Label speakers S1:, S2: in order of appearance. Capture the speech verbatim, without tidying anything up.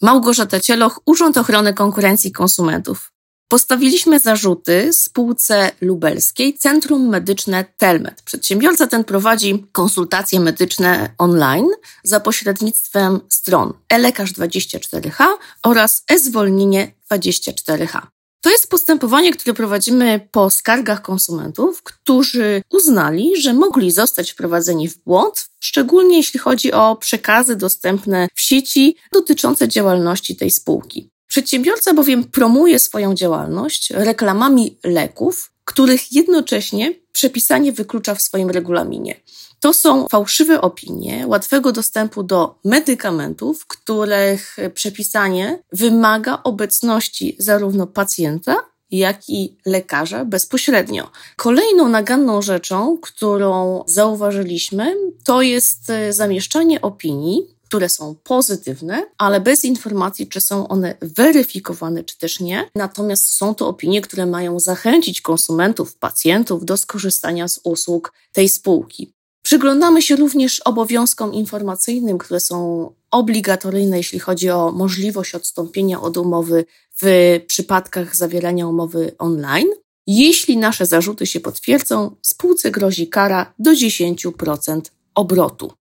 S1: Małgorzata Cieloch, Urząd Ochrony Konkurencji i Konsumentów. Postawiliśmy zarzuty spółce lubelskiej Centrum Medyczne Telmed. Przedsiębiorca ten prowadzi konsultacje medyczne online za pośrednictwem stron e lekarz dwadzieścia cztery H oraz e-zwolnienie dwadzieścia cztery H. To jest postępowanie, które prowadzimy po skargach konsumentów, którzy uznali, że mogli zostać wprowadzeni w błąd, szczególnie jeśli chodzi o przekazy dostępne w sieci dotyczące działalności tej spółki. Przedsiębiorca bowiem promuje swoją działalność reklamami leków, których jednocześnie przepisanie wyklucza w swoim regulaminie. To są fałszywe opinie łatwego dostępu do medykamentów, których przepisanie wymaga obecności zarówno pacjenta, jak i lekarza bezpośrednio. Kolejną naganną rzeczą, którą zauważyliśmy, to jest zamieszczanie opinii, które są pozytywne, ale bez informacji, czy są one weryfikowane, czy też nie. Natomiast są to opinie, które mają zachęcić konsumentów, pacjentów do skorzystania z usług tej spółki. Przyglądamy się również obowiązkom informacyjnym, które są obligatoryjne, jeśli chodzi o możliwość odstąpienia od umowy w przypadkach zawierania umowy online. Jeśli nasze zarzuty się potwierdzą, spółce grozi kara do dziesięć procent obrotu.